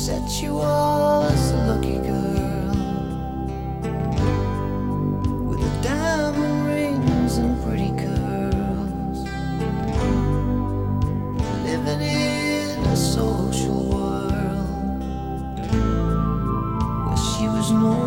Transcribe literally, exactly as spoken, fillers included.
said she was a lucky girl with the diamond rings and pretty curls, living in a social world where she was known